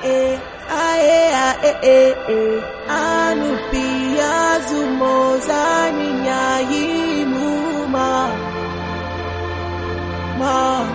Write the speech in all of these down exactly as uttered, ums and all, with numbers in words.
eh, ae, ae, eh, eh, anupia zumozani nyayimu ma, ma.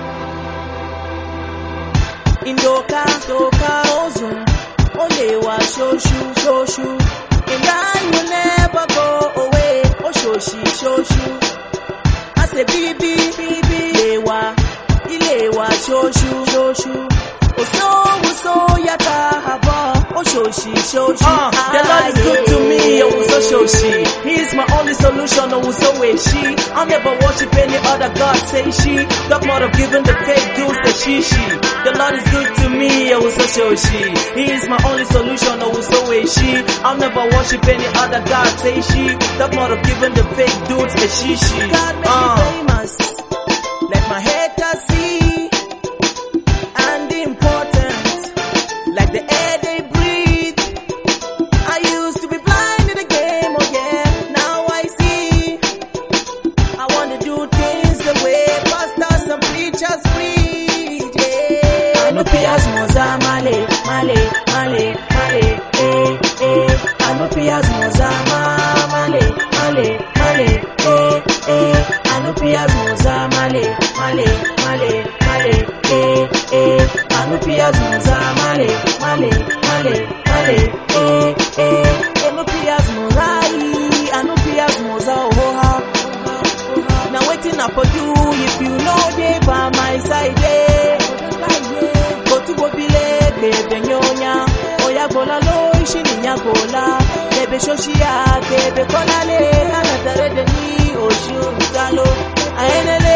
Indoka, doka, ozun, olewa, shoshu, shoshu. And I will never go away. Oh, shoshi, shoshu. I say, bibi, bibi, ilewa, ilewa, shoshu, shoshu. Oh, so, so, yata, haba. Oh, shoshi, shoshi. Uh, the Lord is good to me. Oh, so, shoshi. He is my only solution. Oh, so, is she. I'll never worship any other God, say she. Talk more of giving the fake dudes the she, she. The Lord is good to me. Oh, so, shoshi. He is my only solution. Oh, so, is she. I'll never worship any other God, say she. Talk more of giving the fake dudes the she, she. God make uh. me famous. Let my haters see. And important. Like the air they breathe. I used to be blind in the game, oh yeah. Now I see. I want to do things the way pastors and preachers preach, yeah. Anupias moza male, male, male, male, eh, eh. Anupias moza male, male, male, eh, eh. Anupias moza male, male, male, male, eh, eh. Anupias moza male, male, male, male, eh, eh. Anupias mozai, anupias moza oha. Now waiting up for you if you know they by my side, eh. Go to Bobile, baby nyonya. Oya gola lo ishini nya gola. Bebe shoshia, bebe konale. Anatare deni oshu mtalo. Aenele,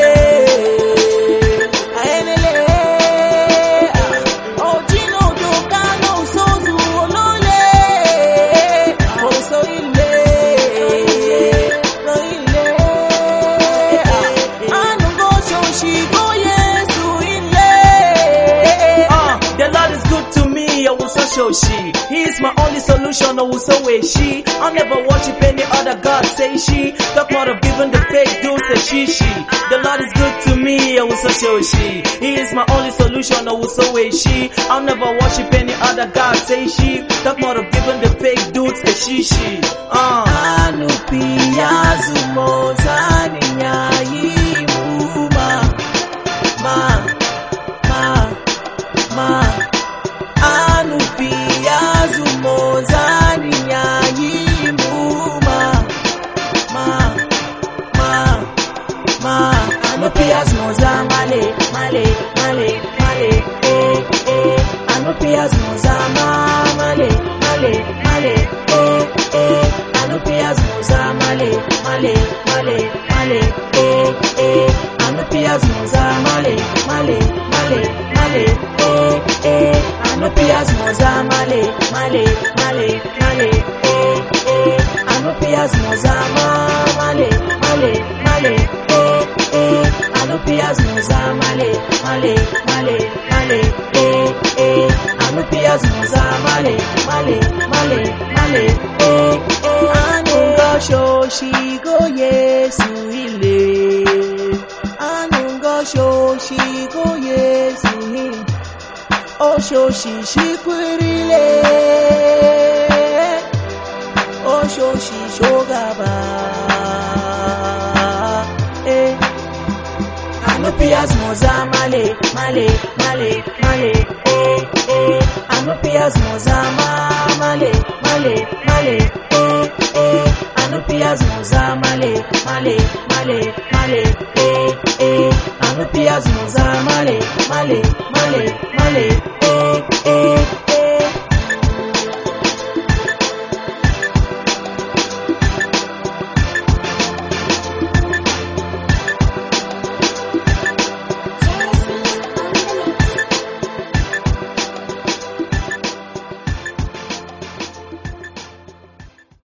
aenele. Oh Gino dokano sozu olole. Oh so ile, no ile. Anu go shoshi go yesu ile. Ah, the Lord is good to me. Oh so shoshi. He is my only solution. Oh so is she. I'll never worship any other God, say she. Talk more of giving the fake dudes say she, she. The Lord is good to me. Oh so shoshi. He is my only solution. Oh so is she. I'll never worship any other God, say she. Talk more of giving the fake dudes say she, she. Uh. Anupiya zumozani nyayimu ma, ma, ma, ma. Anupiya zumozani nyayimu ma, ma, ma, ma. Anupiya zmoza male, male, male, male, eh, eh. Anupiya zmoza ma, male, male, male, eh, eh. Anupiya zmoza male, male, male, male, eh, eh. Anupiya zmoza male, male, male, male, eh, eh. Anupiya zmoza male, male, male, male, eh, eh. Anupiya zmoza ma, male, male, male, eh, eh. Anupiya zmoza male, male, male, male, eh, eh. Anupiya zmoza male, male, male, male, eh, eh. Anungo shoshi go yesu ile. Anungo shoshi go yesu ile. Oh shoshi shikwirile. Oh shoshi shogaba. Eh. Anupiya zmoza male, male, male, male, eh, eh. Anupiya zmoza ma, male, male, male, eh, eh. Anupiya zmoza male, male, male, male, eh, eh. Anupiya zmoza male, male, male,